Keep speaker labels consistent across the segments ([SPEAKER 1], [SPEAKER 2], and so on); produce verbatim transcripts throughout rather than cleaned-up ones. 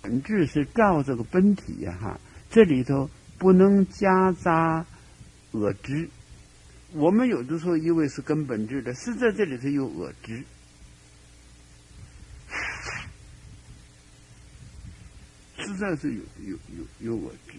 [SPEAKER 1] 本质是照这个本体呀、啊、哈，这里头不能夹杂恶知。我们有的时候以为是根本质的，是在这里头有恶知。实在是有有有有恶知。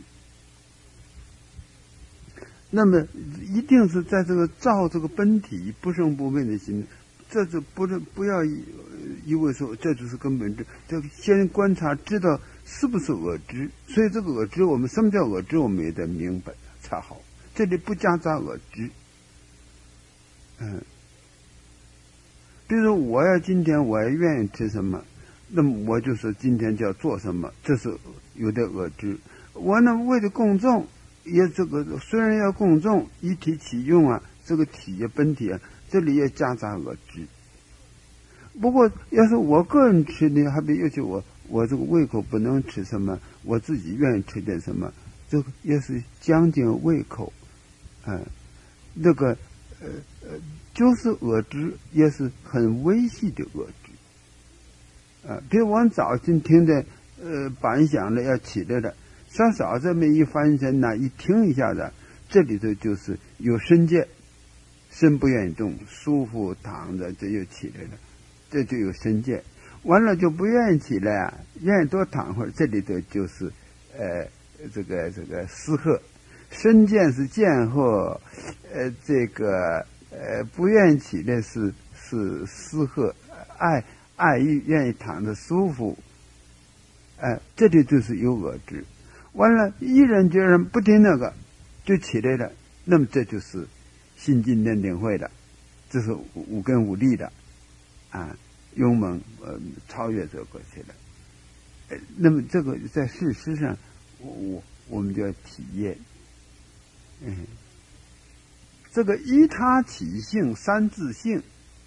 [SPEAKER 1] 那么一定是在这个照这个本体不生不灭的心，这就不是不要以以为说这就是根本质，这个先观察知道是不是恶知。所以这个恶知，我们什么叫恶知，我们也得明白才好。这里不夹杂恶知。嗯，比如说我要今天我要愿意吃什么，那么我就说今天就要做什么，这是有点恶知。我呢为了公众，也这个虽然要公众一体起用啊，这个体也本体啊，这里也夹杂恶知。不过要是我个人吃呢，还比尤其我我这个胃口不能吃什么，我自己愿意吃点什么，这个也是将近胃口，嗯，那个呃呃，就是恶知，也是很微细的恶知。啊，比如我早晨听的呃板响了要起来了，稍稍这么一翻身呐，一听一下子，这里头就是有身见，身不愿意动，舒服躺着，这就起来了，这就有身见。完了就不愿意起来啊，愿意多躺会儿，这里头就是呃这个这个思呵。身见是见惑，呃这个呃不愿意起来是是思呵，爱爱欲愿意躺着舒服，哎、呃，这里就是有恶知。完了，一人觉人不听那个，就起来了，那么这就是心经念定慧了，这是五根五力的啊，勇猛呃超越这个去了。呃，那么这个在事实上，我我我们就要体验，嗯，这个依他起性、三自性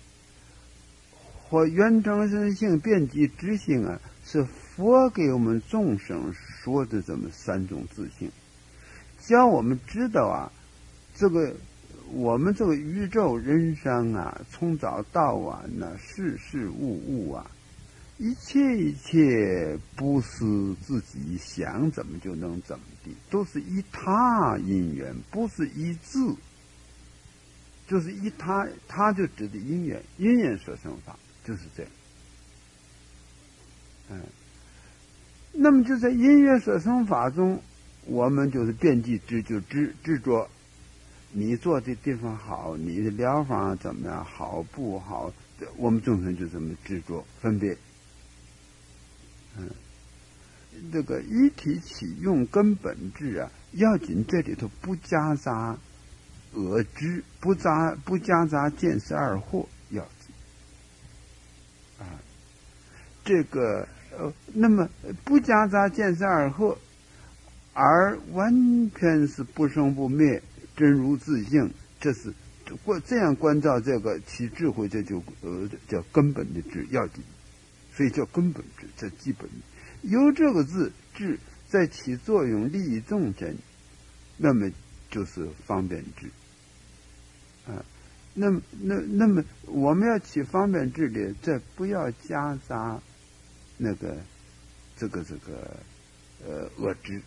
[SPEAKER 1] 或缘成身性、遍及知性啊，是佛给我们众生说的这么三种自性，教我们知道啊，这个我们这个宇宙人生啊，从早到晚呢，事事物物啊，一切一切不是自己想怎么就能怎么地，都是依他因缘，不是依自，就是依他，他就指的因缘，因缘所生法，就是这样。嗯，那么就在因缘所生法中，我们就是遍计知，就知执着，你做的地方好，你的疗法怎么样，好不好？我们众生就这么执着分别。嗯，这个一体起用根本智啊，要紧这里头不夹杂恶知，不杂不夹杂见识二惑，要紧啊。这个呃，那么不夹杂见识二惑，而完全是不生不灭，真如自性，这是过这样关照这个其智慧，这就呃叫根本的智，要紧，所以叫根本智，这基本由这个字智在起作用，利益众生，那么就是方便智啊。那么那那么我们要起方便智力，这不要夹杂那个这个这个呃恶知。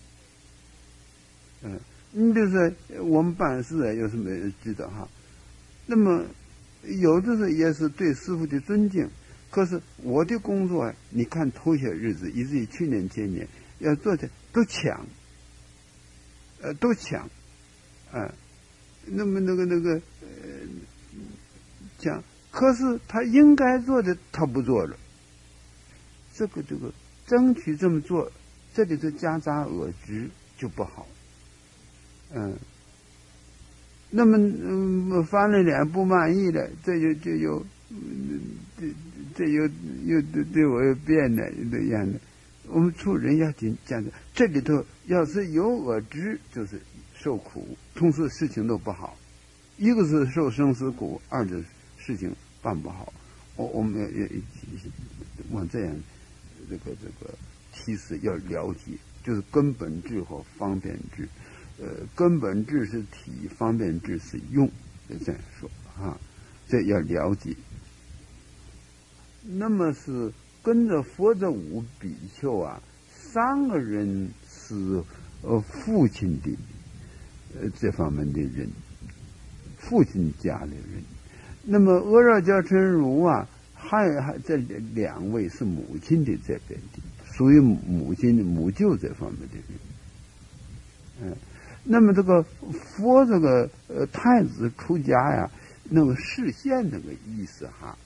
[SPEAKER 1] 嗯，你比如说我们办事啊，有什么人知道哈？那么有的时候也是对师父的尊敬，可是我的工作啊，你看头些日子，以至于去年前年要做的都抢，呃，都抢，啊、呃，那么那个那个呃抢，可是他应该做的他不做了，这个这个争取这么做，这里头夹杂恶知就不好。嗯，那么嗯，翻了脸不满意了，这就就有，嗯、这这又又对对我又变了这样的。我们处人要紧讲的，这里头要是有恶知，就是受苦，同时事情都不好，一个是受生死苦，二是事情办不好。我我们要要往这样这个这个提示要了解，就是根本智和方便智。呃，根本智是体，方便智是用，这样说啊，这要了解。那么是跟着佛着五比丘啊，三个人是呃父亲的呃这方面的人，父亲家的人。那么阿若教陈如啊，还还这两位是母亲的这边的，属于母亲的母舅这方面的人。嗯，那么这个佛这个呃太子出家呀，那个示现这个意思哈，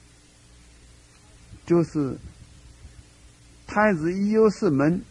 [SPEAKER 1] 就是太子一有四门，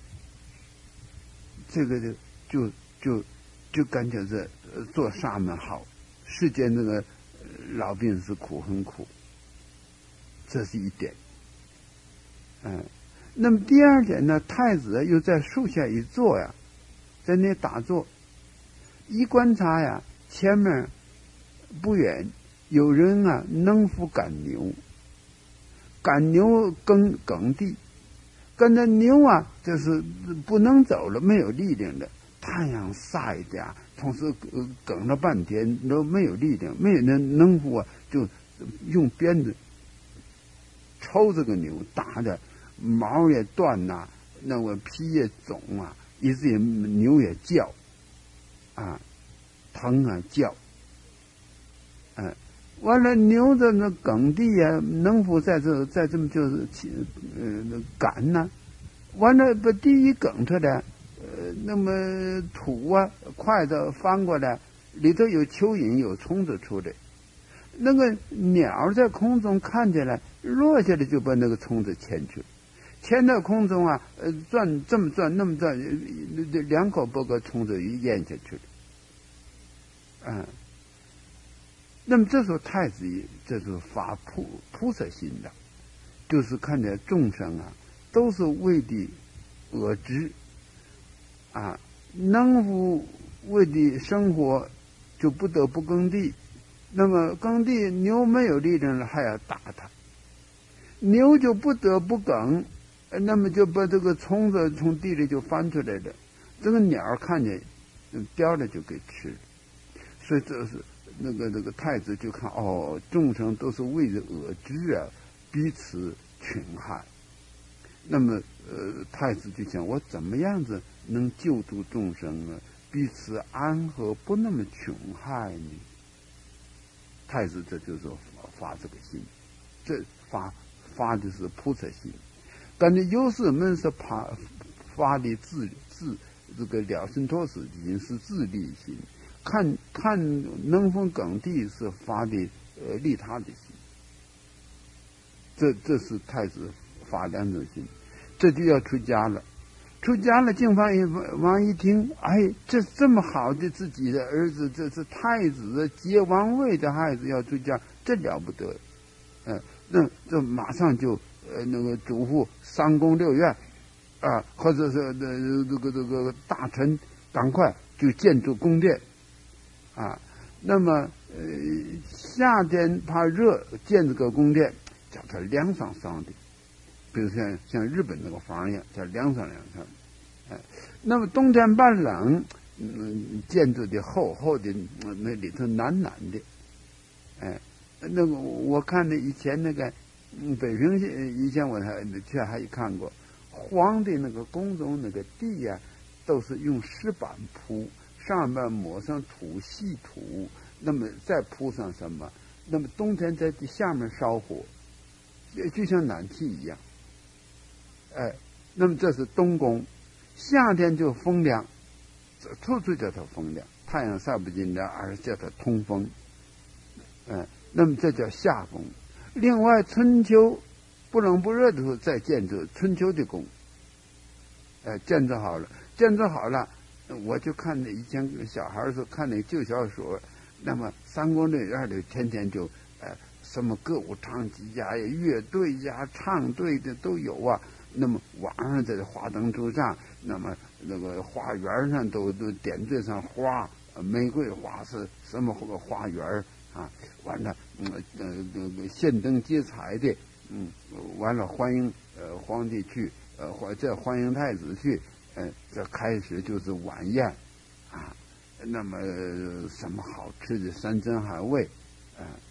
[SPEAKER 1] 这个就就就就感觉这做沙门好，世间这个老病死苦很苦，这是一点。嗯，那么第二点呢，太子又在树下一坐呀，在那打坐，一观察呀，前面不远有人啊能扶赶牛，赶牛耕耕地，跟着牛啊就是不能走了，没有力量了，太阳晒的，同时呃梗了半天都没有力量，没有人能扶啊，就用鞭子抽这个牛，打的毛也断呐、啊，那个皮也肿啊，以至于牛也叫啊，疼啊叫，嗯、啊，完了牛的那耕地啊，能否在这在这么就是呃赶呢？完了把地一耕出来，呃，那么土啊筷子翻过来，里头有蚯蚓有虫子出来，那个鸟在空中看见了，落下来就把那个虫子牵去了。牵到空中啊，呃，转这么转那么转，两口把个虫子咽下去了，嗯。那么这时候太子这是发菩菩萨心的，就是看见众生啊，都是为的恶知啊，能否为的生活就不得不耕地，那么耕地牛没有力量了，还要打它，牛就不得不耕。那么就把这个虫子从地里就翻出来了，这个鸟看见叼了就给吃了，所以这是那个那个太子就看哦，众生都是为着恶知啊，彼此群害。那么呃，太子就想我怎么样子能救度众生呢？彼此安和，不那么穷害呢？太子这就是发这个心，这发发的是菩萨心。但是有时们是发发的自自这个了生脱死心，是自利心；看看能否耕地是发的呃利他的心。这这是太子发两种心，这就要出家了。出家了，净饭一王一听，哎，这这么好的自己的儿子，这是太子接王位的孩子要出家，这了不得。嗯、呃，那这马上就。呃，那个嘱咐三宫六院啊，或者是呃这个这个大臣，赶快就建筑宫殿啊。那么呃夏天怕热，建这个宫殿叫它凉爽爽的，比如像像日本那个房一样，叫凉爽凉爽。哎、啊，那么冬天怕冷，嗯，建筑的厚厚的，那里头暖暖的。哎、啊，那个我看的以前那个。嗯，北平以前我还去还看过，皇帝那个宫中那个地呀、啊，都是用石板铺，上面抹上土细土，那么再铺上什么？那么冬天在下面烧火，就像暖气一样。哎，那么这是冬宫，夏天就风凉，处处叫它风凉，太阳晒不进来，而叫它通风。哎，那么这叫夏风。另外，春秋不冷不热的时候再建筑春秋的宫，呃，建筑好了，建筑好了，我就看那以前小孩的时候看那个旧小说，那么三宫六院里天天就呃什么歌舞唱伎呀、乐队呀、唱队的都有啊。那么晚上在花灯柱上，那么那个花园上都都点缀上花，玫瑰花是什么花园啊？完了，嗯呃呃献灯结彩的，嗯，完了欢迎呃皇帝去，呃或这欢迎太子去，呃这开始就是晚宴，啊，那么、呃、什么好吃的山珍海味，啊、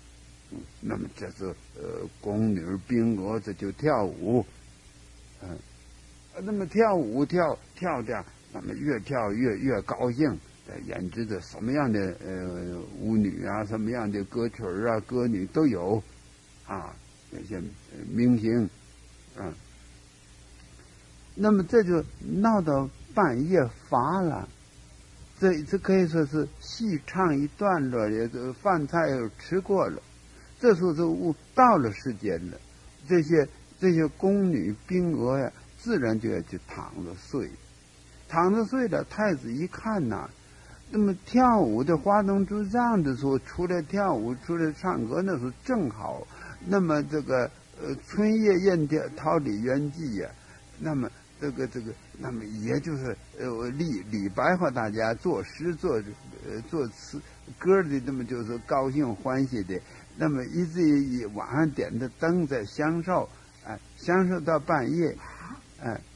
[SPEAKER 1] 那么这是呃宫女兵娥这就跳舞，嗯、呃，那么跳舞跳跳的，那么越跳越越高兴。演织的什么样的呃舞女啊，什么样的歌曲啊、歌女都有啊，那些明星啊。那么这就闹到半夜乏了，这这可以说是戏唱一段落，也就饭菜又吃过了，这时候就到了时间了，这些这些宫女兵娥呀，自然就要去躺着睡，躺着睡了。太子一看呐、啊。那么跳舞的花灯初上的时候，出来跳舞，出来唱歌，那时候正好。那么这个呃，春夜宴调桃李园记呀，那么这个这个，那么也就是呃李李白和大家作诗作呃作词歌的，那么就是高兴欢喜的。那么一直以晚上点的灯在享受，哎、呃，享受到半夜，哎、呃，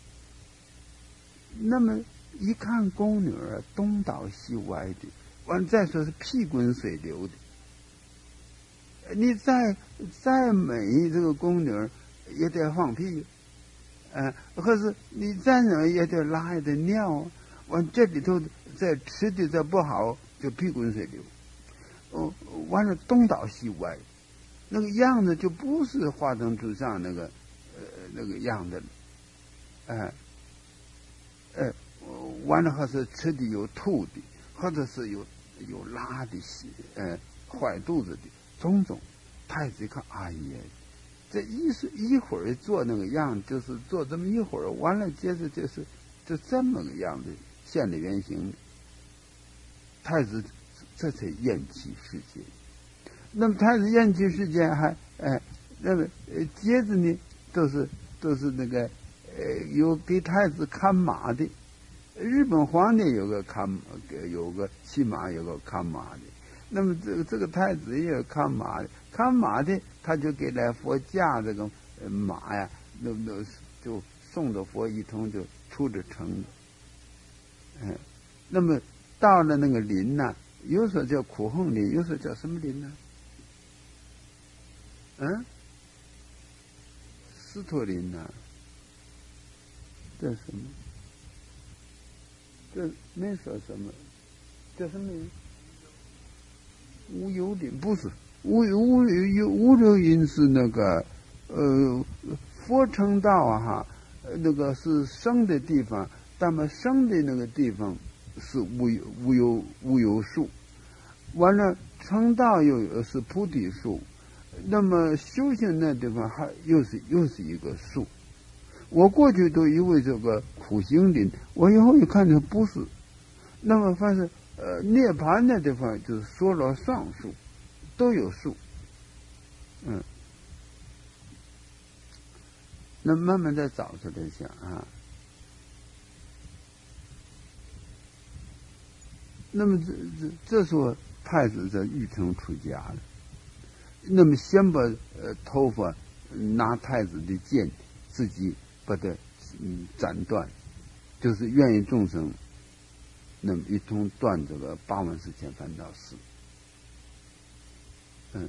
[SPEAKER 1] 那么。一看宫女儿东倒西歪的，完再说是屁滚水流的。你再再美这个宫女儿也得放屁，呃，或是你再怎也得拉也得尿，完这里头再吃的再不好就屁滚水流，哦，完了东倒西歪，那个样子就不是花灯初上那个呃那个样子了，哎、呃，呃。完了，或是吃的有吐的，或者是有有拉的，呃，坏肚子的，种种。太子一看，哎呀，这一是一会儿做那个样，就是做这么一会儿，完了接着就是就这么个样子现了原形。太子这才厌弃世界。那么太子厌弃世界还哎，那么呃接着呢都是都是那个呃有给太子看马的。日本皇帝有个看，有个骑马，有个看马的。那么这个这个太子也有看马的，看马的他就给来佛驾这个马呀，那那就送着佛一通就出了城。嗯，那么到了那个林呢、啊，有时候叫苦恨林，有时候叫什么林呢？嗯，斯托林呐、啊，这是什么？这没说什么，叫什么？无忧林不是，无无无无忧林是那个呃佛成道啊哈，那个是生的地方，那么生的那个地方是无无忧无忧树，完了成道又有是菩提树，那么修行那地方还又是又是一个树。我过去都以为这个苦行林，我以后一看就不是。那么凡是呃涅槃那地方就是说了上树，都有树，嗯。那慢慢再找出来想啊。那么这这这时候太子在玉城出家了，那么先把呃头发拿太子的剑自己把它嗯斩断，就是愿意众生，那么一通断这个八万四千烦恼丝。嗯，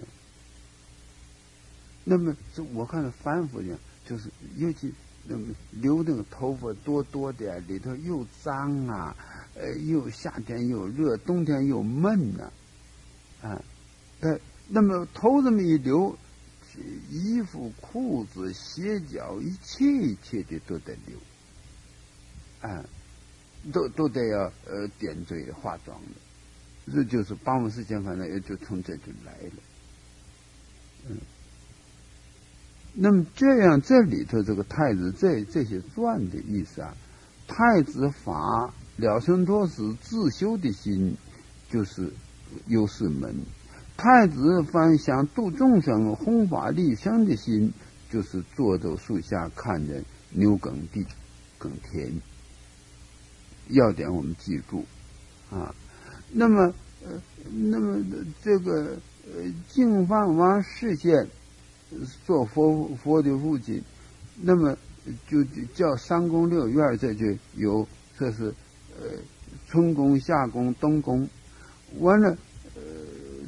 [SPEAKER 1] 那么这我看凡夫讲，就是尤其那么留那个头发多多的，里头又脏啊，呃，又夏天又热，冬天又闷呐、啊，啊，呃，那么头这么一留。衣服、裤子、鞋脚，一切一切的都得留，啊，都都得要呃点缀化妆的，这就是八万四千烦恼也就从这就来了，嗯。那么这样，这里头这个太子这这些传的意思啊，太子法了生脱死自修的心，就是优势门。太子凡想度众生、弘法利生的心，就是坐在树下看着牛耕地、耕田。要点我们记住啊。那么，呃，那么这个呃，净饭王示现做佛佛的父亲，那么就叫三宫六院，这就有这是呃春宫、夏宫、冬宫，完了。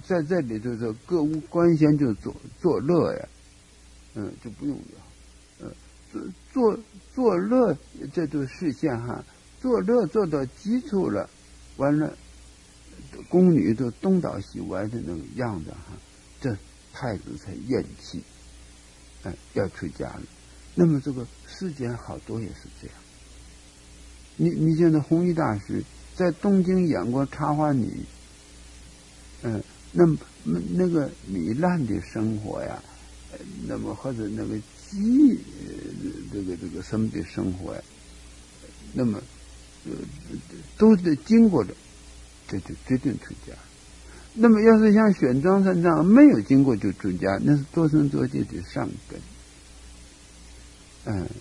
[SPEAKER 1] 在这里就是各无官先就作作乐呀，嗯，就不用要，嗯，作作乐这就实现哈，作乐做到基础了，完了，宫女都东倒西歪的那个样子哈，这太子才咽气，哎，要出家了。那么这个世间好多也是这样。你你现在弘一大师在东京演过插花女，嗯，那么那个糜烂的生活呀，那么或者那个鸡呃这个这个什么的生活呀，那么呃都得经过的，这就决定出家。那么要是像玄奘三藏没有经过就出家，那是多生多劫的上根。嗯，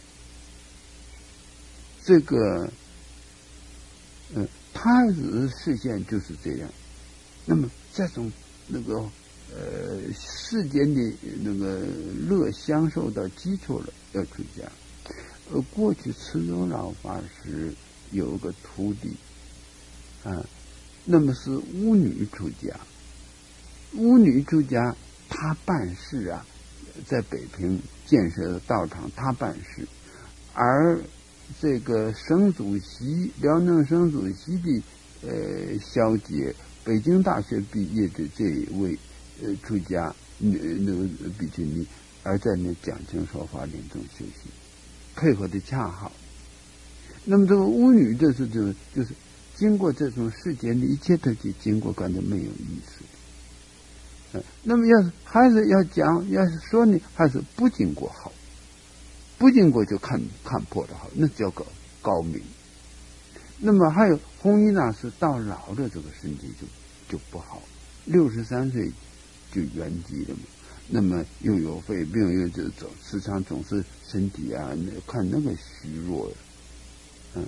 [SPEAKER 1] 这个嗯太子视线就是这样。那么这种那个呃世间的那个乐享受到基础了，要出家。呃，过去慈州老法师有个徒弟啊，那么是巫女出家。巫女出家，她办事啊，在北平建设道场，她办事，而这个省主席辽宁省主席的呃小姐，北京大学毕业的这一位呃出家女那个比丘尼，而在那讲经说法、临终修行，配合的恰好。那么这个巫女这是就就是经过这种世间的一切都去经过，感觉没有意思。嗯，那么要是还是要讲，要是说呢，还是不经过好，不经过就看看破的好，那叫个高明。那么还有弘一大师到老的这个身体就就不好，六十三岁就圆寂了嘛。那么又有肺病，又就走，时常总是身体啊，那看那个虚弱，嗯。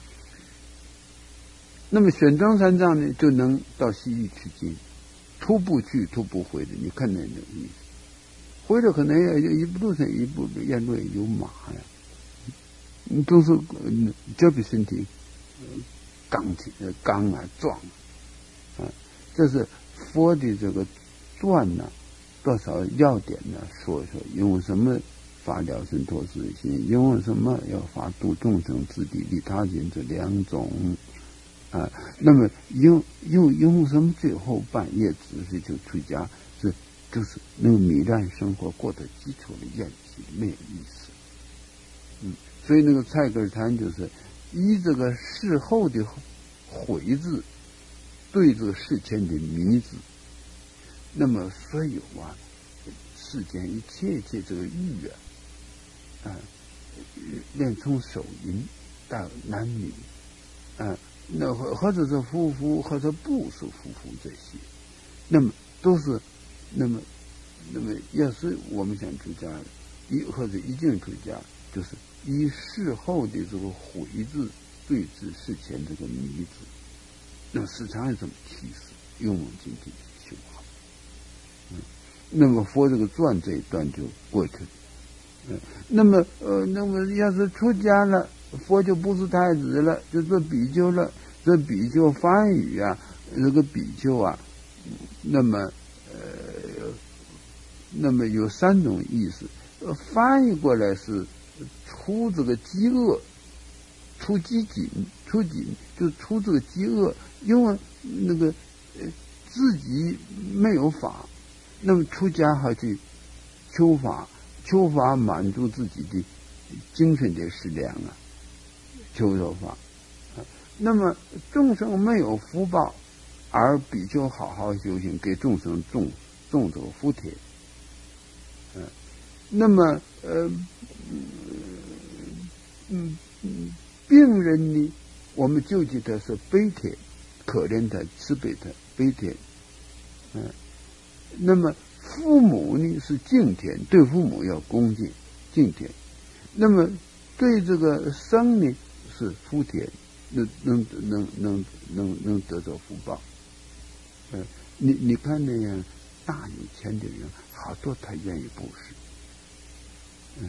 [SPEAKER 1] 那么玄奘三藏呢，就能到西域取经，徒步去，徒步回的。你看那那个意思，回来可能要一步路上一步沿路有马呀，你都是这比身体刚体刚啊壮啊，这是佛的这个传呢、啊，多少要点呢？说说用什么发了生脱世心，用什么要发度众生自地利他心这两种。啊，那么用用用什么？最后半夜只是就出家，是就是那个糜烂生活过得基础的厌弃，没有意思。嗯，所以那个蔡根谭就是依这个事后的悔字，对这个事前的迷字。那么所有啊，世间一切一切这个欲啊，啊，连从手淫到男女，啊。那或或者是夫妇，或者不是夫妇这些，那么都是，那么，那么要是我们想出家，一或者已经出家，就是以事后的这个悔字对治事前这个迷字，那时常有这么提示，勇猛精进修好。嗯，那么佛这个传这一段就过去了。嗯，那么呃，那么要是出家了。佛就不是太子了，就做比丘了。这比丘梵语啊，这个比丘啊，那么呃，那么有三种意思。呃，翻译过来是出这个饥饿，出饥馑，出馑就是出这个饥饿，因为那个呃自己没有法，那么出家还去求法，求法满足自己的精神的食粮啊。求说法，那么众生没有福报，而比丘好好修行，给众生种种这个福田。嗯，那么呃嗯嗯，病人呢，我们救济他是悲田，可怜他，慈悲他，悲田。嗯，那么父母呢是敬田，对父母要恭敬敬田。那么对这个生呢？是福田，能能能能能能得到福报。嗯，你你看那样大有钱的人，好多他愿意布施。嗯，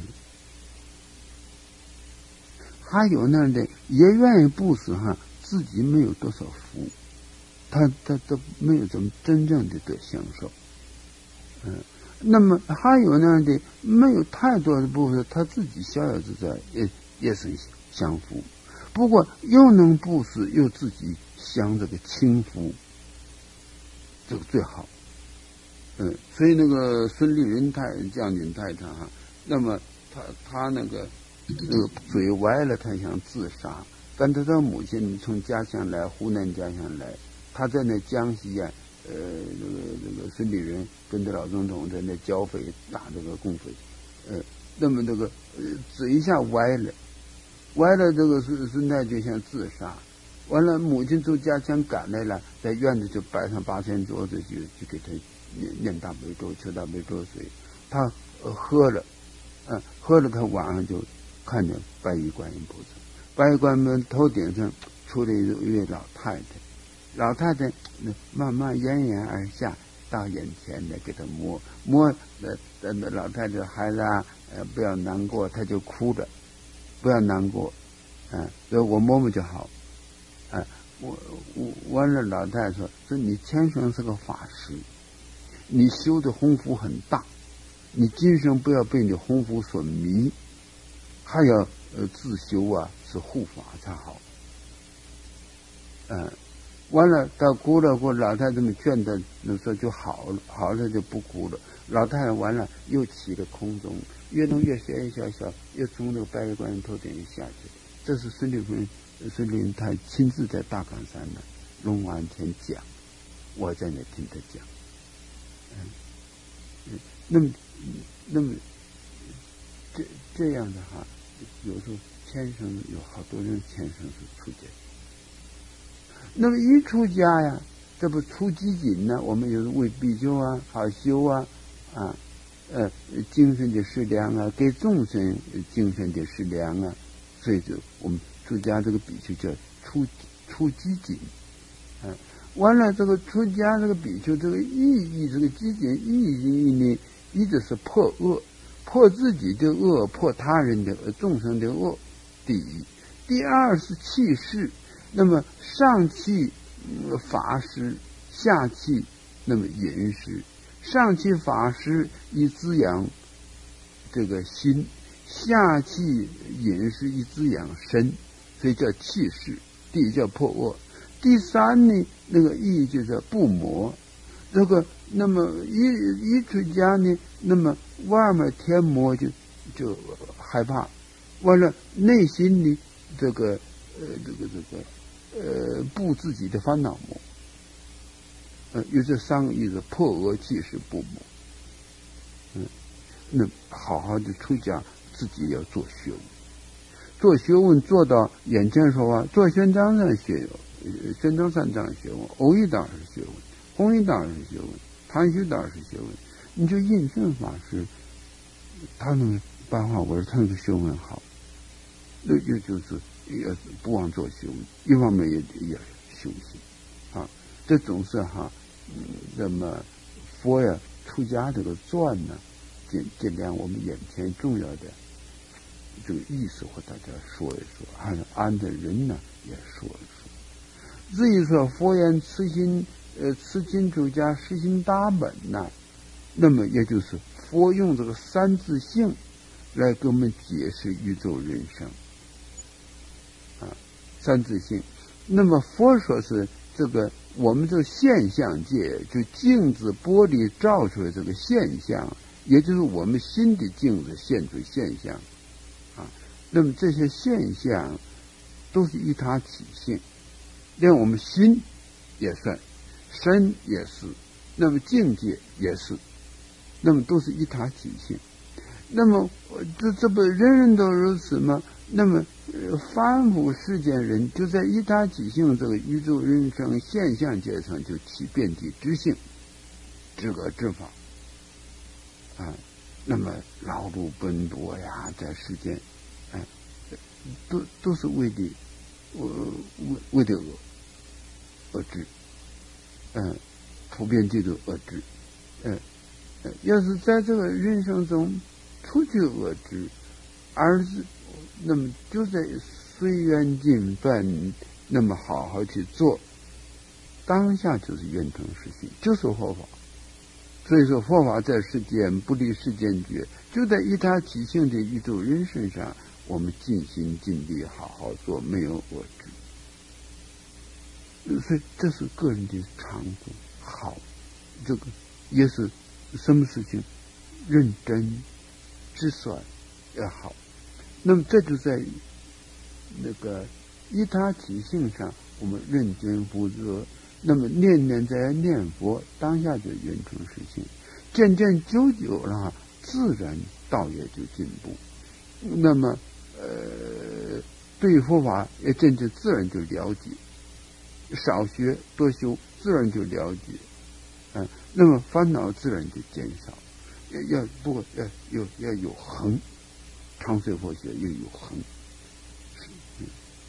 [SPEAKER 1] 还有那的也愿意布施哈，自己没有多少福， 他他都没有怎么真正的得享受。嗯，那么还有那样的没有太多的部分，他自己逍遥自在，也也是享福。不过又能布施，又自己享这个清福，这个最好。嗯，所以那个孙立人太将军太太哈，那么他他那个那个嘴歪了，他想自杀。但他的母亲从家乡来，湖南家乡来，他在那江西啊，呃，这个这个孙立人跟着老总统在那剿匪打这个共匪，呃，那么这个呃嘴一下歪了，歪了，这个孙孙太就想自杀。完了，母亲从家乡赶来了，在院子就摆上八仙桌子，就就给他念念大悲咒，求大悲咒水，他、呃、喝了，嗯、呃，喝了，他晚上就看见白衣观音菩萨。白衣观音头顶上出来一位老太太，老太太慢慢沿沿而下到眼前来给他摸摸，呃，那老太太孩子啊，呃，不要难过，他就哭着，不要难过，啊，所以我摸摸就好，啊，我我完了，老太太说说你天生是个法师，你修的功夫很大，你今生不要被你功夫所迷，还要呃自修啊。是护法才好，嗯，完了，他哭了，过老太太们劝他，那时候就好了，好了就不哭了。老太太完了又起了空中，越弄越小，越小小，又从那个白衣观音头顶又下去。这是孙立人，孙立人他亲自在大冈山的龙王前讲，我在那听他讲，嗯，嗯那么那么这这样的哈，有时候。天生有好多人天生是出家，那么一出家呀，这不出机警呢？我们有时为比丘啊、好修啊，啊，呃，精神的食粮啊，给众生精神的食粮啊，所以就我们出家这个比丘叫出出机警，啊，完了这个出家这个比丘这个意义，这个机警意义呢，一直是破恶，破自己的恶，破他人的恶，众生的恶。第一，第二是气势，那么上气、呃、法师，下气那么饮食，上气法师以滋养这个心，下气饮食以滋养身，所以叫气势。第一叫破恶，第三呢，那个意义就是不魔。这个那么一一出家呢，那么外面天魔就就害怕。完了，内心里这个呃这个这个呃布自己的烦恼魔，呃有这三个意思：破恶气是不魔。嗯，那好好的出家，自己要做学问，做学问做到眼前说话，做玄奘上学问，玄奘三藏学问，偶一当是学问，弘一当是学问，谭虚当是学问。你就印顺法师，他那个白话文，他那个学问好。那就就是也不忘做修，一方面也也修行啊。这总是哈，嗯，那么佛呀出家这个传呢，尽尽量我们眼前重要的这个意思和大家说一说，还有安的人呢也说一说。至于说佛言慈心，呃，慈心出家，实行大本呐，那么也就是佛用这个三自性来给我们解释宇宙人生。三自性，那么佛说是这个我们这个现象界，就镜子玻璃照出来这个现象，也就是我们心的镜子现出现象啊。那么这些现象都是一他体性，连我们心也算，身也是，那么境界也是，那么都是一他体性。那么这这不人人都如此吗？那么呃，凡夫世间人就在一他体性这个宇宙人生现象界上就起遍体之性，知恶知法啊。那么劳碌奔波呀，在世间，哎、啊，都都是为的，呃，为为的恶恶知，嗯、啊，普遍这种恶知，嗯、啊，要是在这个人生中除去恶知，而是那么就在随缘尽分，那么好好去做， 当下就是圆成实性，就是佛法。所以说佛法在世间不离世间觉，就在一他即性的宇宙人身上，我们尽心尽力好好做，没有我执。所以这是个人的长处好，这个也是什么事情认真直率要好。那么这就在于那个依他即性上，我们认真负责，那么念念在念佛，当下就圆成实性，渐渐久久了，自然道也就进步。那么呃，对佛法也渐渐自然就了解，少学多修，自然就了解，嗯、呃，那么烦恼自然就减少。要要不过要有要有恒，长随佛学要有恒。嗯，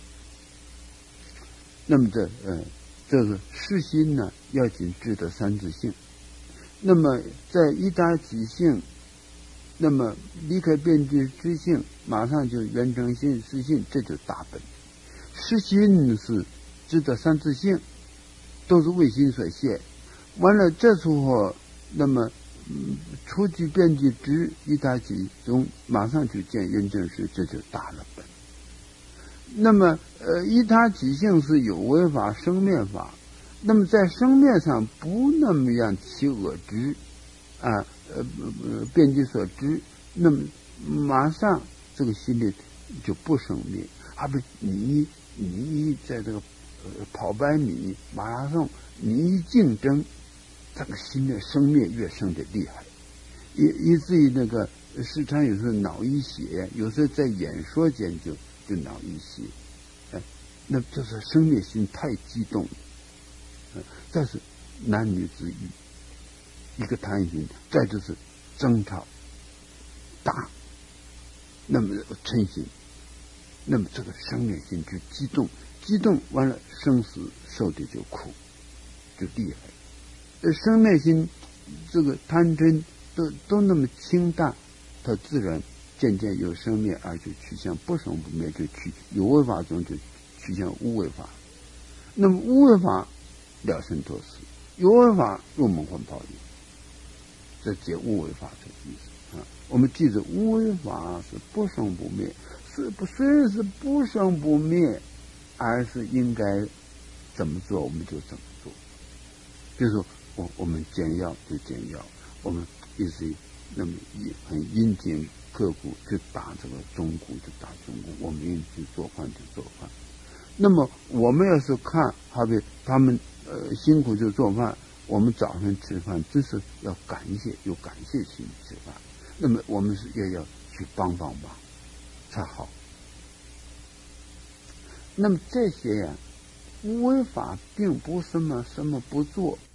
[SPEAKER 1] 那么这呃。这个实心呢，要紧知得三自性。那么在一他即性，那么离开边际之性，马上就圆成心实心，这就大本。实心是知得三自性，都是为心所现。完了这时候，那么嗯，出去边际之一他即中，马上就见圆正实，这就大了本。那么，呃，依他即性是有为法、生灭法。那么在生灭上不那么样起恶知，啊，呃，呃，遍及所知，那么马上这个心里就不生灭。啊，不，你你在这个呃跑百米、马拉松，你一竞争，这个心的生灭越生的厉害，以以至于那个时常有时候脑溢血，有时候在演说间就。就脑溢血，哎，那就是生灭心太激动了，嗯，这是男女之欲，一个贪心，再就是争吵大，那么嗔心，那么这个生灭心就激动，激动完了生死受的就苦，就厉害。呃，生灭心这个贪嗔都都那么清淡，它自然。渐渐由生灭而去趋向不生不灭，就去有为法中就趋向无为法。那么无为法了生脱死，有为法入梦幻泡影，这解无为法的意思啊。我们记住，无为法是不生不灭，是不虽然是不生不灭，而是应该怎么做我们就怎么做。比如说，我我们煎药就煎药，我们一直那么很殷勤。刻苦去打这个中蛊就打中蛊，我们愿意去做饭就做饭。那么我们要是看，好比他们呃辛苦就做饭，我们早上吃饭，这是要感谢，有感谢心吃饭。那么我们是也要去帮帮忙才好。那么这些呀、啊，无为法并不是什么什么不做。